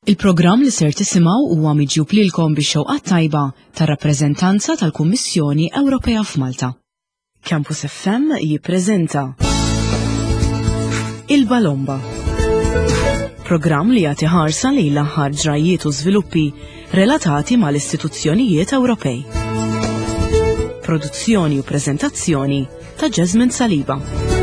Il-programm li ser tisimgħu huwa miġjub lilkom bix-xewqat tajba tar-rappreżentanza tal-Kummissjoni Ewropea f'Malta. Campus FM jippreżenta Il-Balomba. Programm li jagħti ħarsa lejn l-aħħar ġrajiet u żviluppi relatati mal-istituzzjonijiet Ewropej. Produzzjoni u preżentazzjoni ta' Jasmine Saliba.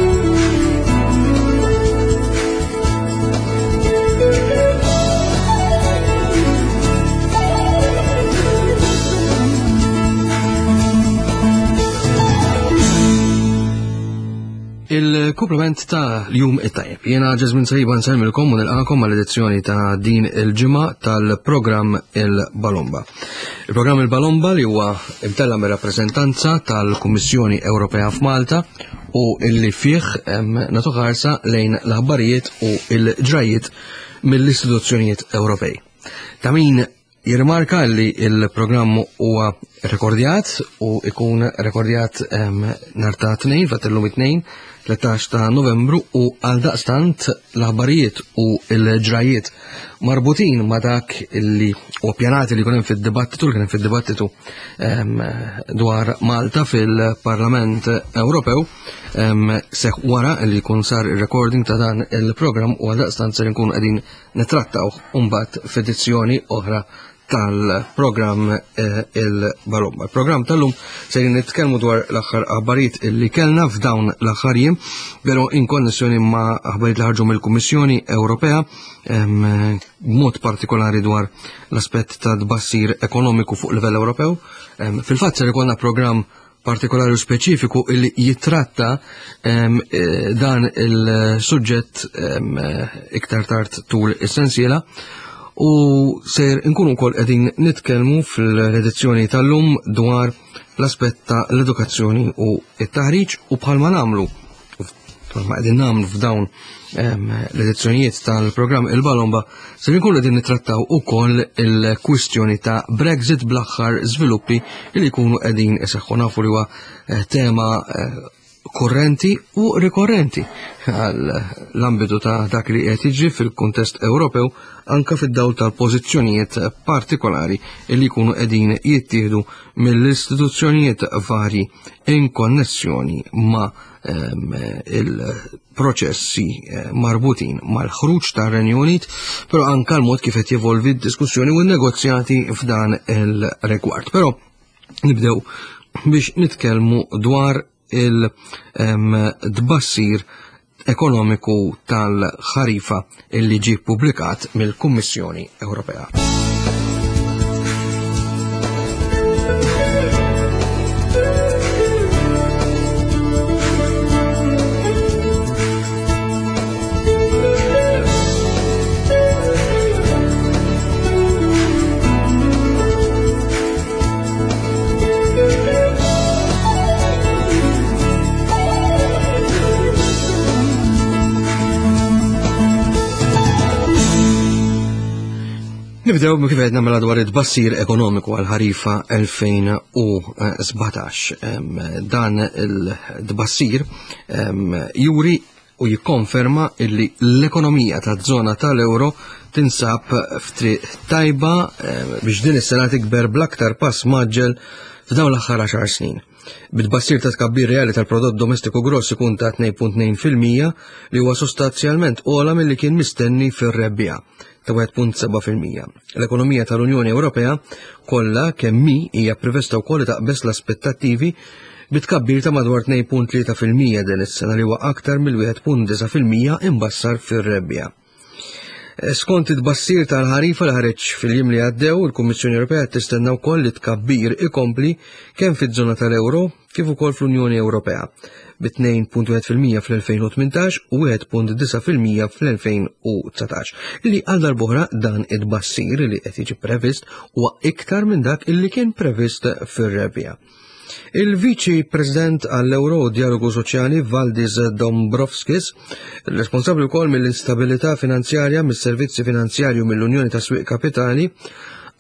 Il-komplement ta' l-jum it-tajb. Jena Jasmine Saliba nselmilkom u nilqakom mal-edizzjoni ta' din il-ġimgħa tal-programm Il-Balomba. Il-programm Il-Balomba li huwa imtella mir-rappreżentanza tal-Kummissjoni Ewropea f'Malta u illi fih nagħtu ħarsa lejn l-aħbarijiet u l-ġrajiet mill-istituzzjonijiet Ewropej. Ta' min jirmarka li il-programm huwa rekordjat u ikun rekordjat nhar ta' tnejn f'illum it-tnejn 13 ta' Novembru u għal daqstant l-aħbarijiet u l-ġrajiet marbutin ma' dak li u pjanati li kunem fid-dibattitu dwar Malta fil-Parlament Ewropew seħ wara li jkun sar il-recording ta' dan il-programm u għal daqstant ser nkun qegħdin nittrattaw mbagħad f'edizzjoni oħra tal-programm Il-Balomba. Il-programm tal-lum se nitkellmu dwar l-aħħar aħbarijiet li kellna f'dawn l-aħħar jiem, però in konnessjoni ma' aħbarijiet li ħarġu mill-Kummissjoni Ewropea, b'mod partikolari dwar l-aspett ta' tbassir ekonomiku fuq livell Ewropew. Fil-fatt se jkollna programm partikolari u speċifiku li jitratta dan il-suġġett iktar tard tul is-sensiela. U ser nkunu wkoll qegħdin nitkellmu fil-edizzjoni tal-lum dwar l-aspett ta' l-edukazzjoni u t-taħriġ u bħalma nagħmlu f'dawn l-edizzjonijiet tal-programm Il-Balomba ser nkunu qegħdin nittrattaw ukoll il-kwistjoni ta' Brexit bl-aħħar żviluppi li jkunu qegħdin iseħħu nafu li huwa tema korrenti u rikorrenti għall-ambitu ta' dak li qed jiġri fil-kuntest Ewropew anke fid-dawl tal-pożizzjonijiet partikolari li jkunu qegħdin jittieħdu mill-istituzzjonijiet varji in konnessjoni ma' il-proċessi marbutin mal-ħruġ tar-Renju Unit, però anke l-mod kif qed jevolvi d-diskussjoni u n-negozjati f'dan il-rigward. Però nibdew biex nitkellmu dwar il-tbassir ekonomiku tal-ħarifa illi ġie ppubblikat mill-Kummissjoni Ewropea. Nibdew kif qed nagħmel dwar it-tbassir ekonomiku għal ħarifa 2017. Dan il-tbassir juri u jikkonferma illi l-ekonomija taż-żona tal-Ewro tinsab f'triq tajba biex din is-sena tikber bl-aktar pass maġġel f'dawn l-aħħar 10 snin. Bit-tbassir ta' tkabbir reali tal-prodott domestiku gross ikun ta' 2.2% li huwa sostanzjalment ogħla milli kien mistenni fir-rebbieqa ta' 1.7%. L-ekonomija tal-Unjoni Ewropea kollha kemm hija privesta wkoll taqbes l-aspettattivi bit-tkabbir ta' madwar 2.3% din is-sena li huwa aktar mill-1.9% imbassar fir-rebbieqa. Skont it-tbassir tal-ħarifa li ħareġ fil-jiem li għaddew, il-Kummissjoni Ewropea tistenna wkoll li tkabbir ikompli kemm fiż-żona tal-Ewro kif ukoll fl-Unjoni Ewropea b'2.1% fl-2018 u 1.9% fl-2019. Li għal darb'oħra dan it-tbassir li qed jiġi previst huwa iktar minn dak illi kien previst fir-rebbieqa. Il-Viċi President għall-Euro u Dialogu Soċjali Valdis Dombrovskis, responsabbli wkoll mill-instabilità finanzjarja mis-servizzi finanzjarji mill-Unjoni tas-Swieq Kapitali,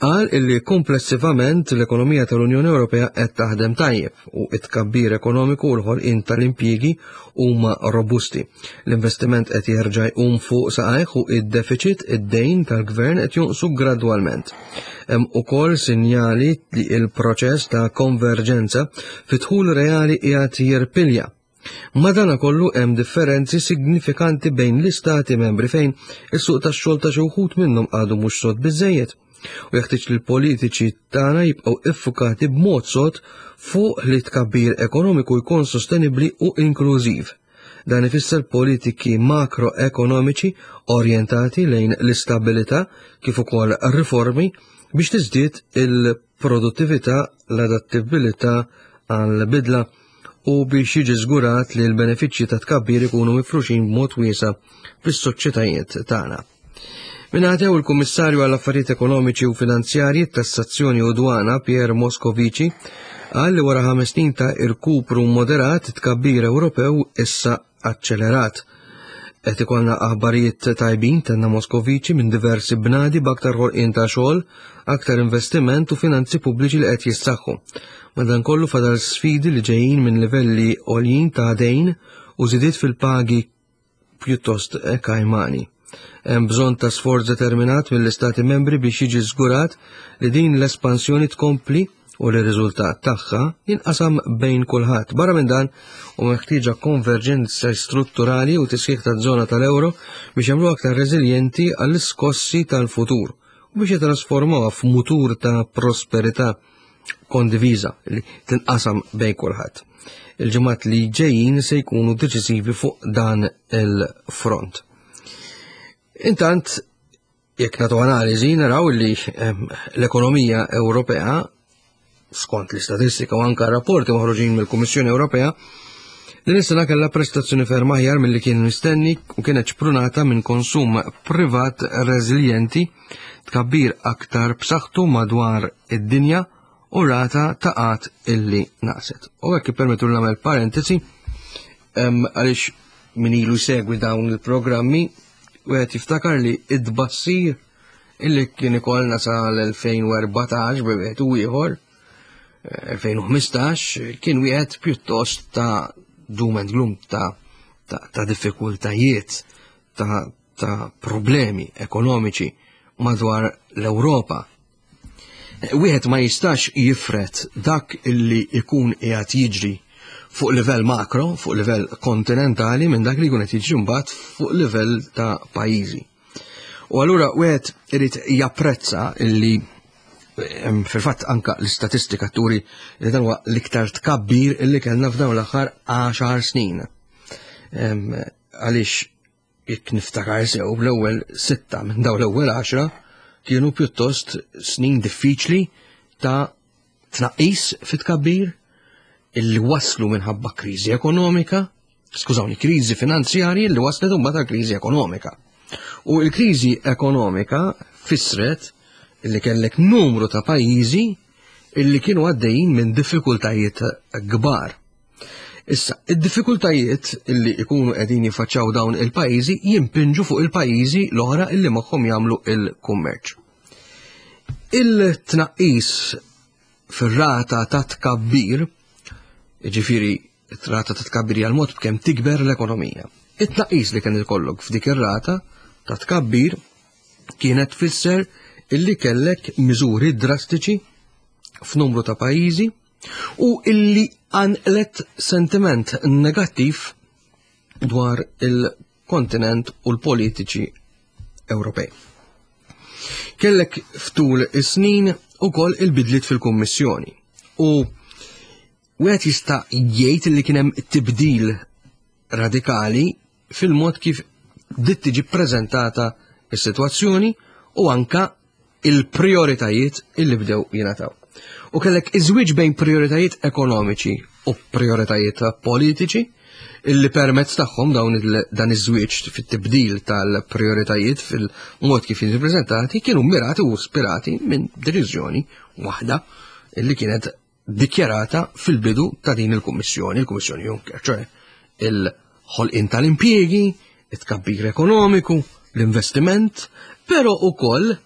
qal illi komplessivament l-ekonomija tal-Unjoni Ewropea qed taħdem tajjeb u t-tkabbir ekonomiku u l-ħolqien tal-impjiegi huma robusti. L-investiment qed jerġa' jqum fuq saqajh u id-deficit id-dejn tal-gvern qed jonqsu gradwalment. Hemm ukoll sinjali li l-proċess ta' konverġenza fit-dħul reali qiegħed jirpilja. Madankollu hemm differenzi signifikanti bejn l-istati membri fejn is-suq tax-xogħol ta' xi wħud minnhom għadu mhux sod biżżejjed. U jeħtieġ li l-politiċi tagħna jibqgħu iffukati b'mod sod fuq li tkabbir ekonomiku jkun sostenibbli u inklużiv. Dan ifisser politiki makroekonomiċi orjentati lejn l-istabilità kif ukoll riformi biex tiżdied il-produttività, l-adattibilità għall-bidla u biex jiġi żgurat li l-benefiċċji ta' tkabbir ikunu mifruxin b'mod wiesa' fis-soċjetajiet tagħna. Minħatew il-Kummissarju għall-Affarijiet Ekonomiċi u Finanzjarji Tassazzjoni u Dwana Pierre Moscovici qal li wara 5 snin ta' irkupru moderat tkabbir Ewropew issa aċċelerat. Qed ikollna aħbarijiet tajbin tenna Moscovici minn diversi bnadi b'aktar ħolqien ta' xogħol, aktar investiment u finanzi pubbliċi li qed jissaħħu. Madankollu fadal sfidi li ġejjin minn livelli għoljin ta' dejn u żidiet fil-pagi pjuttost kajmani. Hemm bżonn ta' sforz determinat mill-Istati membri biex jiġi żgurat li din l-espansjoni tkompli u l-riżultat tagħha jinqasam bejn kulħadd. Barra minn dan u meħtieġa konverġenza strutturali u tisħiħ taż-żona tal-ewro biex jagħmlu aktar reżiljenti għall-iskossi tal-futur u biex jitrasformawha f'mutur ta' prosperità kondiviża li tinqasam bejn kulħadd. Il-ġimgħat li ġejjin se jkunu deċiżivi fuq dan il-front. Intant, jekk nagħtu analiżi naraw li l-ekonomija Ewropea, skont l-istatistika u anke rapporti maħruġin mill-Kummissjoni Ewropea, din is-sena kellha prestazzjoni ferm aħjar milli kien mistenni u kienet ċprunata minn konsum privat reżiljenti, tkabbir aktar b'saħħtu madwar id-dinja u rata ta' qatt illi naqset. U hekk ippermettu li nagħmel parentesi għaliex min ilu jsegwi dawn il-programmi u għet jiftakar li id-bassir illi kien ikollna sa l-2014 b'wieħed u ieħor 2015 kien wieħed pjuttost ta' doom and gloom ta' diffikultajiet ta' problemi ekonomiċi madwar l-Ewropa. Wieħed ma jistax jifret dak illi ikun qiegħed jiġri fuq livell makro, fuq livell kontinentali minn dak li jkun qed jiġri mbagħad fuq livell ta' pajjiżi. U allura wieħed irid japprezza illi fil-fatt anke l-istatistika turi li dan huwa l-iktar tkabbir illi kellna f'dawn l-aħħar 10 snin. Għaliex jekk niftakar sew l-ewwel 6 minn dawn l-ewwel 10 kienu pjuttost snin diffiċli ta' tnaqqis fit-tkabbir illi waslu minħabba kriżi ekonomika, kriżi finanzjarji illi waslet imbagħad kriżi ekonomika. U l-kriżi ekonomika fissret illi kellek numru ta' pajjiżi illi kienu għaddejjin minn diffikultajiet kbar. Issa, id-diffikultajiet illi ikunu qegħdin jiffaċċjaw dawn il-pajjiżi jimpinġu fuq il-pajjiżi l-oħra illi magħhom jagħmlu il-kummerċ. Il-tnaqqis fir-rata ta' tkabbir, ġifieri it-rata ta' tkabbir hija l-mod b'kemm tikber l-ekonomija. It-tnaqqis li kien ikollok f'dik ir-rata ta' tkabbir kienet tfisser illi kellek miżuri drastiċi f'numru ta' pajjiżi u illi għanqlet sentiment negattiv dwar il-kontinent u l-politiċi Ewropej. Kellek ftul is-snin ukoll il-bidliet fil-Kummissjoni u wieħed jista' jgħid li kien hemm tibdil radikali fil-mod kif tiġi ppreżentata s-sitwazzjoni u anke il-prioritajiet illi bdew jingħataw. U kellek iżwieġ bejn prioritajiet ekonomiċi u prioritajiet politiċi illi permezz tagħhom dan iż-żwieġ fit-tibdil tal-prioritajiet fil-mod kif jiġu ppreżentati kienu mirati u ispirati minn deċiżjoni waħda illi kienet dikjarata fil-bidu ta' din il-Kummissjoni, il-Kummissjoni Juncker, ċoe il-ħolqien tal-impjiegi, it-tkabbir ekonomiku, l-investiment, però ukoll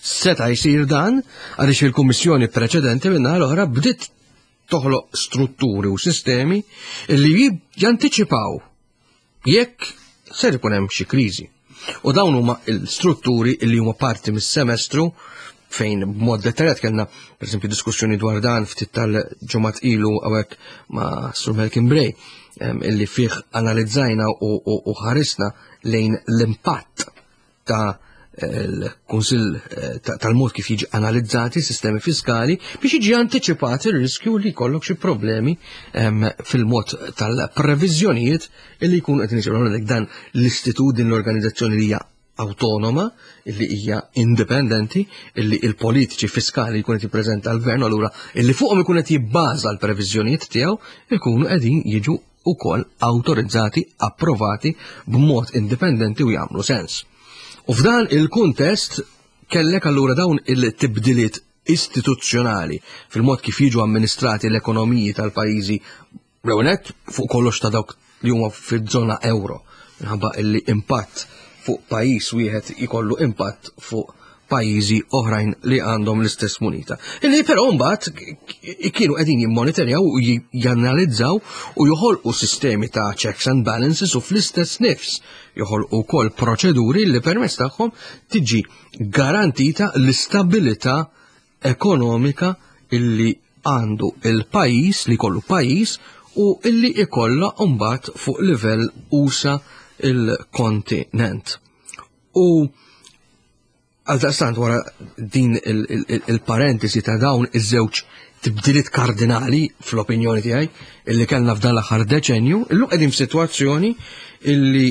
seta' jsir dan għaliex il-Kummissjoni preċedenti minnaħa l-oħra bdiet toħloq strutturi u sistemi li jantiċipaw jekk ser ikun hemm xi kriżi. U dawn huma l-strutturi li huma parti mis-semestru fejn b'mod dettaljat kellna pereżempju diskussjoni dwar dan ftit tal-ġimgħat ilu hawnhekk ma' Sur Malcolm Bray illi fih analizzajna u ħarisna lejn l-impatt ta' l-Kunsill tal-mod kif jiġi analizzati sistemi fiskali biex jiġi antiċipat ir-riskju li jkollok xi problemi fil-mod tal-previżjonijiet li jkunu qed niġru dan l-istitut din l-organizzazzjoni li hija autonoma, illi hija indipendenti, illi il-politiċi fiskali jkun qed jippreżenta l-gvern allura illi fuqhom ikun qed jibbaża l-previżjonijiet tiegħu jkunu qegħdin jiġu wkoll awtorizzati, approvati b'mod indipendenti u jagħmlu sens. U f'dan il-kuntest kellek allura dawn il-tibdiliet istituzzjonali fil-mod kif jiġu amministrati l-ekonomiji tal-pajjiżi rewnet fuq kollox ta' dawk li huma fiż-żona euro minħabba illi impatt fuq pajjiż wieħed ikollu impatt fuq pajjiżi oħrajn li għandhom l-istess munita. Illi però mbagħad kienu qegħdin jimmonitorjaw u janalizzaw u joħolqu sistemi ta' checks and balances u fl-istess nifs joħolqu wkoll proċeduri li permezz tagħhom tiġi garantita l-istabilità ekonomika illi għandu il-pajjiż li jkollu pajjiż u illi ikollha mbagħad fuq livell USA il-kontinent. U għal-daqstant wara din il-parentesi ta' dawn iż-żewġ tibdiliet kardinali fl-opinjoni tiegħi illi kellna f'dan l-aħħar deċenju, illum qegħdin f'sitwazzjoni illi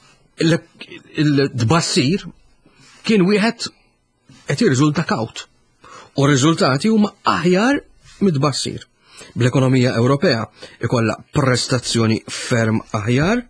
il-tbassir kien wieħed qed jirriżulta kawt. U r-riżultati huma aħjar mid-tbassir. Bl-ekonomija Ewropea ikollha prestazzjoni ferm aħjar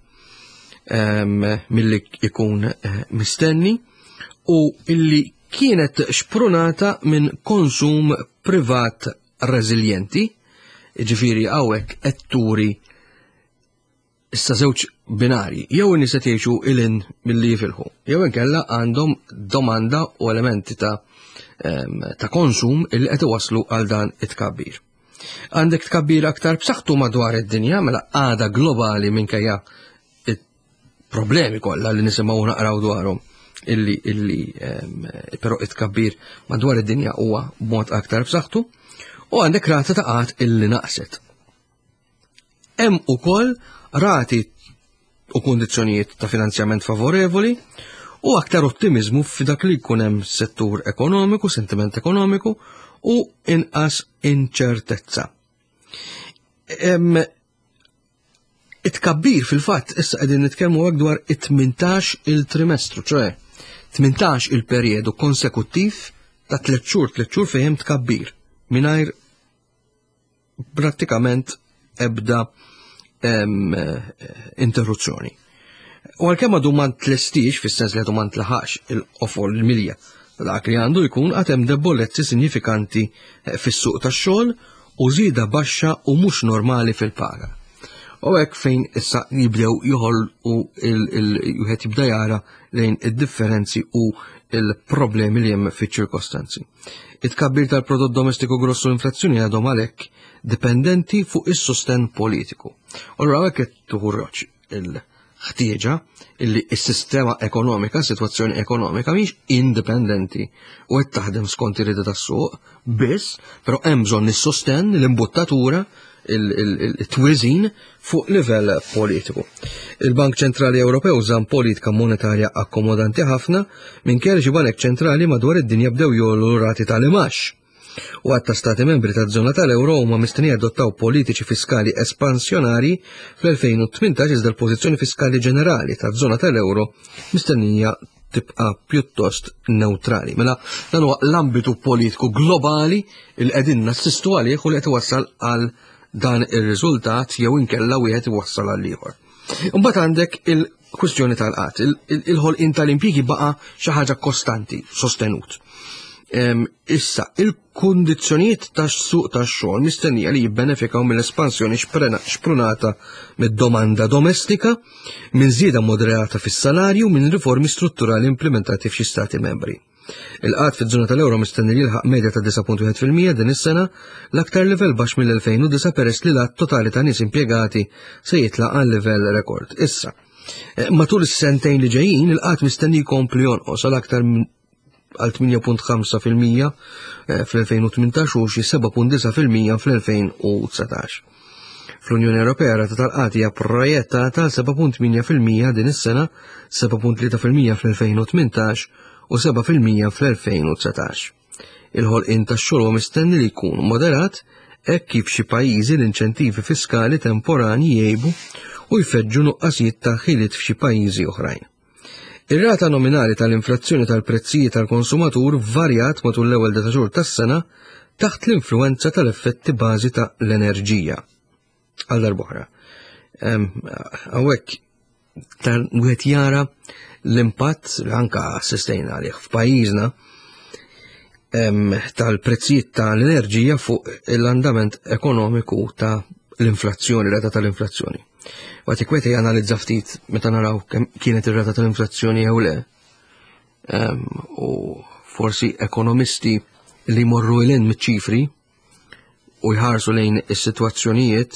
milli ikun mistenni u illi kienet xprunata minn konsum privat reżiljenti, ġifieri hawnhekk qed turi issa żewġ binarji, jew in-nies qed jgħixu ilin milli jifilħu, jew inkella għandhom domanda u elementi ta' konsum illi qed iwasslu għal dan it-tkabbir. Għandek tkabbir aktar b'saħħtu madwar id-dinja mela għada globali minkejja problemi kollha li nisimgħu naqraw dwarhom illi però it-tkabbir madwar id-dinja huwa b'mod aktar b'saħħtu u għandek rata ta' qatt illi naqset. Hemm ukoll rati u kundizzjonijiet ta' finanzjament favorevoli u aktar ottimiżmu f'dak li jkun hemm settur ekonomiku, sentiment ekonomiku u inqas inċertezza. It-tkabbir fil-fatt issa qegħdin nitkellmu hekk dwar it-18 il-trimestru, ċoe 18 il-perjodu konsekuttiv ta' 3 xhur fejn tkabbir mingħajr prattikament ebda interruzzjoni. U għalkemm għadu ma tlestix fis-sens li għadu ma ntlaħax il-qofol il-milja dak li għandu jkun għad hemm debbolezzi sinifikanti fis-suq tax-xogħol u żieda baxxa u mhux normali fil-paga. U hekk fejn issa jibdew joħolqu wieħed jibda jara lejn id-differenzi u il-problemi li hemm fiċ-ċirkostanzi. It-tkabbir tal-prodott domestiku gross u l-inflazzjoni għadhom għalhekk dipendenti fuq is-sostenn politiku. Allura hekk qed toħroġ il-ħtieġa illi s-sistema ekonomika, s-sitwazzjoni ekonomika mhix indipendenti u qed taħdem skont ir-rieda tas-suq biss, però hemm bżonn is-sostenn l-imbuttatura il-twizin fuq livell politiku. Il-Bank Ċentrali Ewropew żamm politika monetarja akkomodanti ħafna minkejja li xi banek ċentrali madwar id-dinja bdew jollu rati tal-imax. U għatta stati membri taż-żona tal-Ewro huma mistennija adottaw politiċi fiskali espansjonari fl-2018 iżda l-pożizzjoni fiskali ġenerali taż-żona tal-Ewro mistennija tibqa' pjuttost neutrali. Mela dan huwa l-ambitu politiku globali il qegħdin nassistu għalih u li qed iwassal għal dan ir-riżultat jew inkella wieħed iwassal għal ieħor. Imbagħad għandek il-kwistjoni tal-qatt. Il-ħolqien tal-impjiegi baqa' xi ħaġa kostanti, sostenut. Issa, il-kundizzjonijiet tax-suq tax-xogħol mistennija li jibbenefikaw mill-espansjoni xprunata mid-domanda domestika, minn żieda moderata fis-salarju minn riformi strutturali implementati f'xi stati membri. Il-qat fiż-żona tal-Ewro mistenni li jilħaq medja ta' 9.1% din is-sena, l-aktar livell baxx mill-2009 peress li l-att totali ta' nies impjegati se jitlaq għal livell rekord. Issa, matul is-sentejn li ġejjin il-qat mistenni jkompli jonqos għal aktar għal 8.5% fl-2018 u xi 7.9% fl-2019. Fl-Unjoni Ewropea rata tal-qat hija projettata għal 7.8% din is-sena, 7.3% fl-2018 u 7% fl-2019. Il-ħolqien tax-xogħol huwa mistenni li jkun moderat hekk kif xi pajjiżi l-inċentivi fiskali temporani jgħibu u jfeġġu nuqqasijiet ta' ħiliet f'xi pajjiżi oħrajn. Ir-rata nominali tal-inflazzjoni tal-prezzijiet tal-konsumatur varjat matul l-ewwel deta' xhur tas-sena taħt l-influwenza tal-effetti bażi ta' l-enerġija. Għal darb'oħra. Hawnhekk wieħed jara l-impatt anke assistejna għalih f'pajjiżna tal-prezzijiet tal-enerġija fuq l-andament ekonomiku ta' l-inflazzjoni, rata tal-inflazzjoni. Għati kweti janalizza ftit meta naraw kemm kienet ir-rata tal-inflazzjoni jew le. U forsi ekonomisti li morru il-in mit-ċifri u jħarsu lejn is-sitwazzjonijiet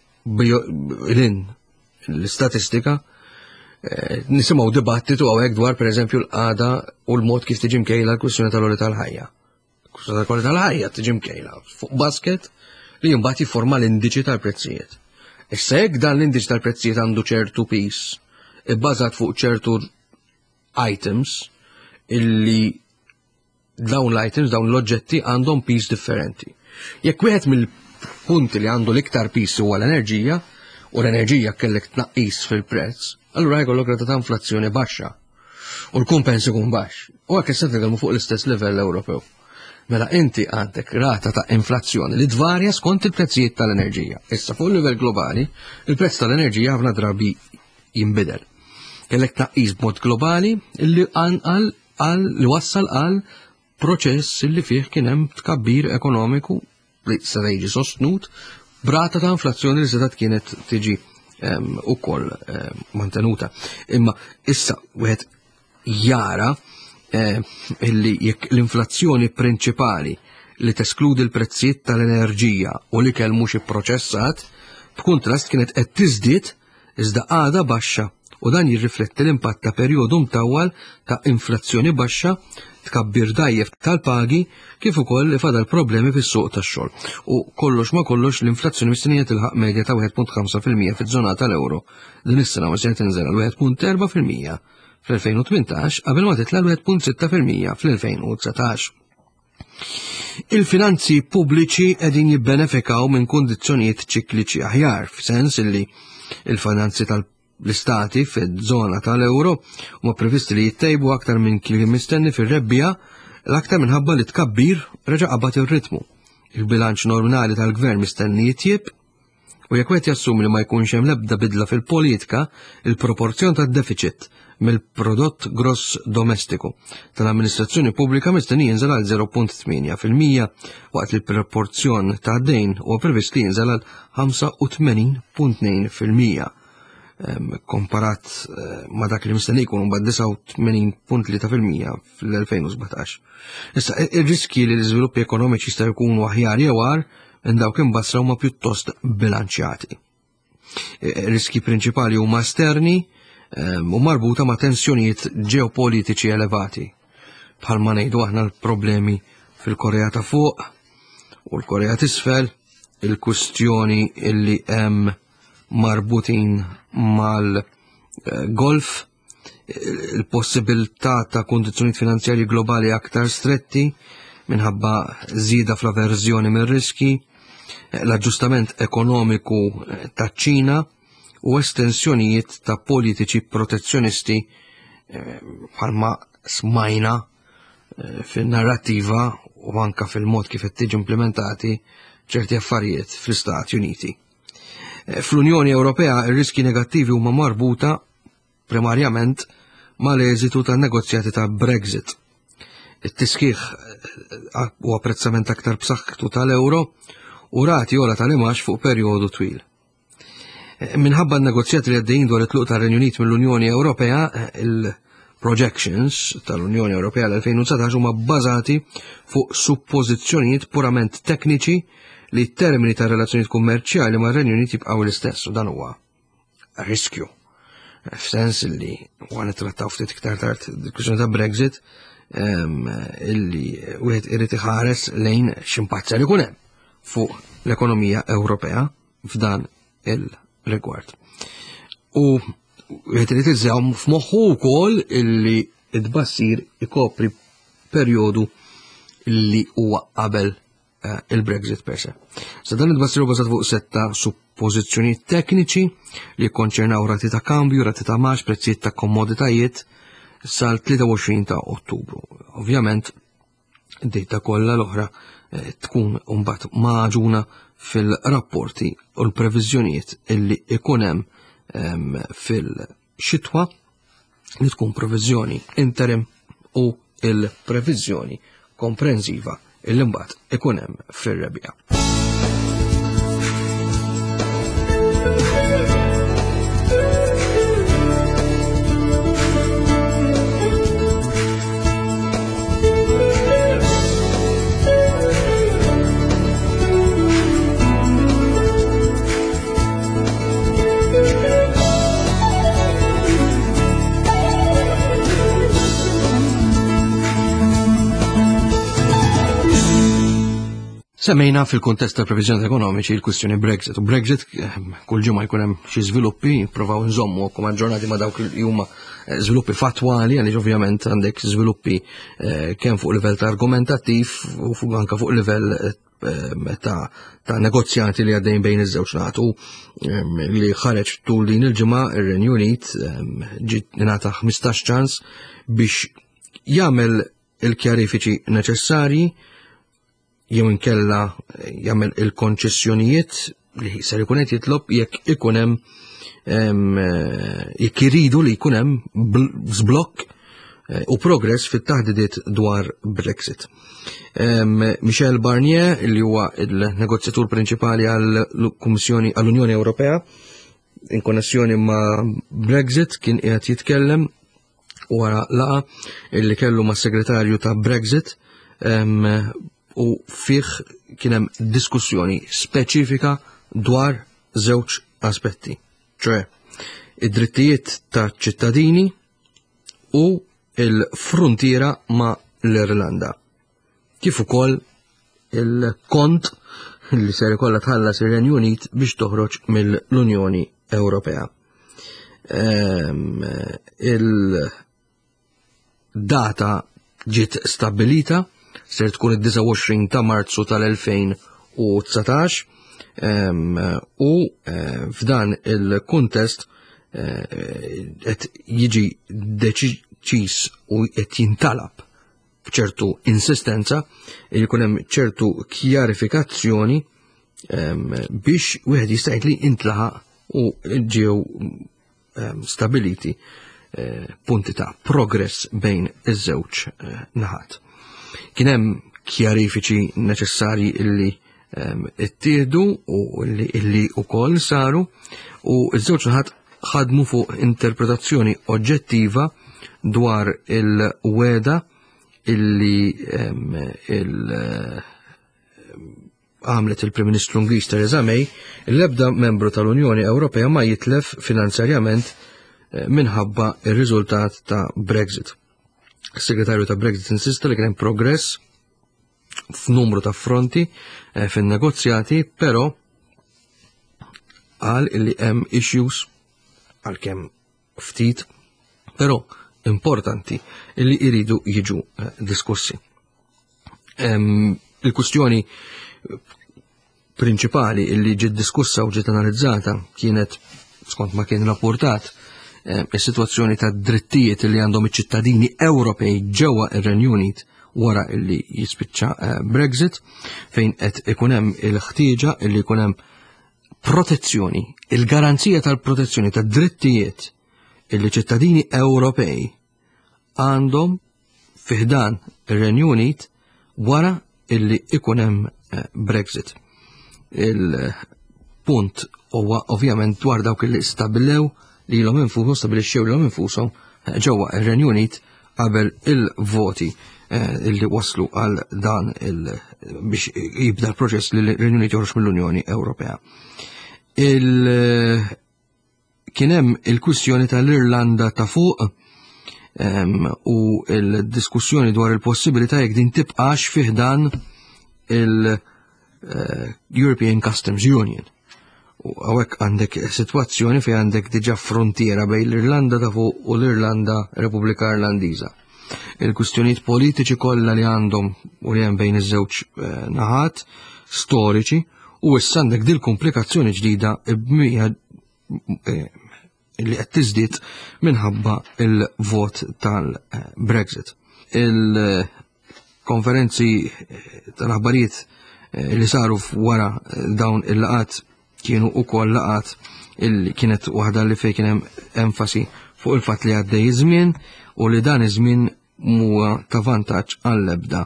il-in l-istatistika nisimgħu dibattitu hawnhekk dwar pereżempju l-qagħda u l-mod kif tiġi mkejla l-kwistjoni tal-oli tal-ħajja. Kwistjoni tal-oli tal-ħajja tiġi mkejla fuq basket li jimbagħad jifforma l-indiċi tal-prezzijiet. Issa hekk dan l-indiċi tal-prezzijiet għandu ċertu pis ibbażat fuq ċertu items illi dawn l-items, dawn l-oġġetti għandhom pis differenti. Jekk wieħed mill-punti li għandu l-iktar pis huwa l-enerġija u l-enerġija kellek tnaqqis fil-prezz, allura jkollok rata ta' inflazzjoni baxxa u l-kumpens ikun baxx. U hekk issa nitkellmu fuq l-istess livell Ewropew. Mela inti għandek rata ta' inflazzjoni li tvarja skont il-prezzijiet tal-enerġija. Issa fuq il-livell globali, il-prezz tal-enerġija ħafna drabi jinbidel. Kellek tnaqqis b'mod globali li wassal għal proċess li fih kien hemm tkabbir ekonomiku li se jiġi sostnut b'rata ta' inflazzjoni li setat kienet tiġi ukoll mantenuta. Imma issa wieħed jara illi jekk l-inflazzjoni prinċipali li teskludi l-prezzijiet tal-enerġija u li kell mhux ipproċessat b'kuntrast kienet qed tiżdied iżda għada baxxa u dan jirrifletti l-impatt ta' perjodu mtawwal ta' inflazzjoni baxxa tkabbir dajjef tal-pagi kif ukoll li fadal problemi fis-suq tax-xogħol. U kollox ma kollox l-inflazzjoni mistennija tilħaq medja ta' 1.5% fiż-żona tal-Ewro. Din is-sena ma se tinżel għal 1.4% fl-2018 qabel ma titla' l-1.6% fl-2019. Il-finanzi pubbliċi qegħdin jibbenefikaw minn kundizzjonijiet ċikliċi aħjar, f'sens illi il-finanzi tal-istati fiż-żona tal-Ewro huma previsti li jittejbu aktar minn kien mistenni fir-rebbija l-aktar minħabba li tkabbir reġa' qabad ir-ritmu. Il-bilanċ nominali tal-gvern mistenni jitjieb u jekk wieħed jassumi li ma jkunx hemm l-ebda bidla fil-politika, il-proporzjon tad-deficit mill-prodott gross domestiku tal-amministrazzjoni pubblika mistenni jinżel għal 0.8% waqt li l-proporzjon ta' dejn huwa previst li jinżel għal 85.2%. Komparat ma dak li mistenni jkun mbagħad 89.3% fl-2017. Issa ir-riski li l-iżviluppi ekonomiċi jistgħu jkunu aħjar jew għar minn dawk imbassra huma pjuttost bilanċjati. Riski prinċipali huma esterni u marbuta ma' tensjonijiet ġeopolitiċi elevati. Bħalma ngħidu aħna l-problemi fil-Korea ta' fuq u l-Korea t'isfel, il-kwistjoni illi hemm marbutin mal-golf, il-possibilità ta' kundizzjonijiet finanzjarji globali aktar stretti minħabba żieda fl-averżjoni mir-riski, l-aġġustament ekonomiku taċ-Ċina u estensjonijiet ta' politiċi protezzjonisti bħalma smajna fin-narrattiva u anke fil-mod kif qed tiġi implementati ċerti affarijiet fl-Istati Uniti. Fl-Unjoni Ewropea ir-riski negattivi huma marbuta primarjament mal-eżitu tan-negozjati ta' Brexit. It-tisħiħ u apprezzament aktar b'saħħtu tal-euro u rati ola tal-imax fuq perjodu twil. Minħabba n-negozjati li għaddejjin dwar it-tluq tar-Renju Unit mill-Unjoni Ewropea, projections tal-Unjoni Ewropea l-2019 huma bbażati fuq suppożizzjonijiet purament tekniċi li t-termini ta' relazzjonijiet kummerċjali ma' Renju Unit jibqgħu l-istess u dan huwa riskju. F'sens li huwa nittrattaw ftit iktar tard il-kwistjoni ta' Brexit illi wieħed irid iħares lejn x'impatt ser ikun hemm fuq l-ekonomija Ewropea f'dan il-rigward. U wieħed irid iżżamm f'moħħu wkoll illi d-tbassir ikopri perjodu li huwa qabel il-Brexit per se. Sa dan id-tbassir huwa bażat fuq setta suppożizzjonijiet tekniċi li jkonċernaw rati ta' kambju, rati ta' marx, prezzijiet ta' kommoditajiet sal-23 ta' Ottubru. Ovvjament, id-dejta kollha l-oħra tkun mbagħad maġuna fil-rapporti u l-previżjonijiet illi ikun hemm fil-xitwa li tkun previżjoni interim u il-previżjoni komprensiva illi mbagħad ikun hemm fir-rebija. Semmejna fil-kontest ta' previżjoni ekonomiċi l-kwistjoni Brexit. U Brexit kull ġimgħa jkun hemm xi żviluppi, jippruvaw nżommu ma' ġurnati ma' dawk li huma żviluppi fatwali, għaliex ovvjament għandek żviluppi kemm fuq livell ta' argumentattiv u anke fuq livell ta' negozjati li għaddejn bejn iż-żewġ nagħtu li ħareġ tul din il-ġimgħa ir-Renju Unit ġiet ingħata 15 ċans biex jagħmel il-kjarifiċi neċessarji jew inkella jagħmel il-konċessjonijiet li ser ikun qed jitlob jekk ikun hemm jekk iridu li jkun hemm żblokk u progress fit-taħdidiet dwar Brexit. Michel Barnier li huwa il-negozjatur prinċipali għall-Kummissjoni għall-Unjoni Ewropea in konnessjoni ma' Brexit kien qiegħed jitkellem wara laqa illi kellu mas-segretarju ta' Brexit u fih kien hemm diskussjoni speċifika dwar żewġ aspetti, ċoe id-drittijiet ta' ċittadini u l-frontiera ma' l-Irlanda. Kif ukoll il-kont li ser ikollha tħallas ir-Renju Unit biex toħroġ mill-Unjoni Ewropea. Il-data ġiet stabbilita ser tkun id-29 ta' Marzu tal-2019 u f'dan il-kuntest qed jiġi deċiż u qed jintalab b'ċertu insistenza li jkun hemm ċertu kjarifikazzjoni biex wieħed jista' jgħid li intlaħaq u ġew stabiliti punti ta' progress bejn iż-żewġ naħat. Kien hemm kjarifiċi neċessarji illi ttieħdu u illi wkoll saru u ż-żewġ naħat ħadmu fuq interpretazzjoni oġġettiva dwar il-weda illi għamlet il-Prim Ministru Ingliż Theresa May l-ebda membru tal-Unjoni Ewropea ma jitlef finanzjarjament minħabba ir-riżultat ta' Brexit. Is-Segretarju ta' Brexit insista li kien hemm progress f'numru ta' fronti fin-negozjati, però qal illi hemm issues għalkemm ftit, però importanti illi jridu jiġu diskussi. Il-kwistjoni prinċipali illi ġiet diskussa u ġiet analizzata kienet skont ma kien rapportat is-sitwazzjoni ta' drittijiet li għandhom iċ-ċittadini Ewropej ġewwa ir-Renju Unit wara li jispiċċa Brexit fejn qed ikun hemm il-ħtieġa li jkun hemm protezzjoni, il-garanzija tal-protezzjoni tad drittijiet illi ċittadini Ewropej għandhom fiħdan ir-Renju Unit wara illi ikun hemm Brexit. Il-punt huwa ovvjament dwar dawk li stabilew li l-om infusom stabilixxew li l-om infusom ġewwa ir-Renju Unit qabel il-voti illi waslu għal dan biex jibda l-proċess li l-Renju Unit joħroġ mill-Unjoni Ewropea. Kien hemm il-kwistjoni tal-Irlanda ta' fuq u l-diskussjoni dwar il-possibilità jekk din tibqax fih dan il-European Customs Union. U għawek għandek situazzjoni fi għandek diġa frontiera bej l-Irlanda ta' fuq u l-Irlanda Repubblika Irlandiża. Il-kwistjonijiet politiċi kollha li għandhom u li hemm bejn iż-żewġ naħat storiċi u issa għandek dil komplikazzjoni ġdida li qed tiżdied minħabba il-vot tal-Brexit. Il-konferenzi tal-aħbarijiet li saru wara dawn il-laqat kienu ukoll laqat illi kienet waħda li fejn kien hemm enfasi fuq il-fatt li għaddej żmien u li dan iż-żmien huwa ta' vantaġġ għall-ebda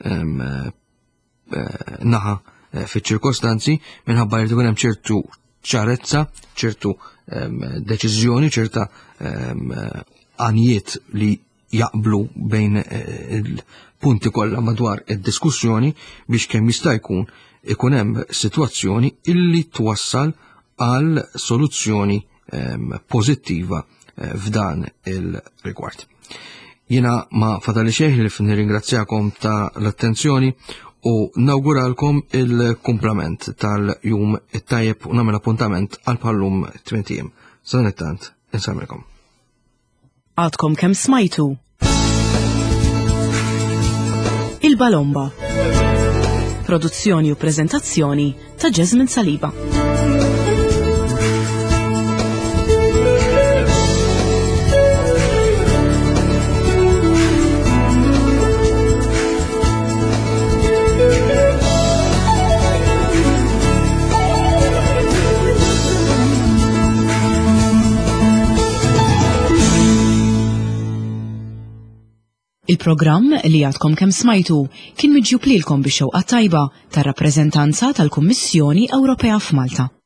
naħa fiċ-ċirkostanzi minħabba li tkun hemm ċertu ċarezza, ċertu deċiżjoni, ċerta għanijiet li jaqblu bejn il-punti kollha madwar id-diskussjoni biex kemm jista' ikun hemm sitwazzjoni illi twassal għal soluzzjoni pożittiva f'dan il-rigward. Jiena ma fadali xejn li nirringrazzjakom ta' l-attenzjoni u nawguralkom il-kumplament tal-jum it-tajjeb u nagħmel appuntament għal bħallum 8 Sanettant, insamilkom. Għadkom kemm smajtu Il-Balomba. Produzzjoni u preżentazzjoni ta' Jasmine Saliba. Il-programm li għadkom kemm smajtu kien miġjub lilkom bix-xewqa tajba tar-rappreżentanza tal-Kummissjoni Ewropea f'Malta.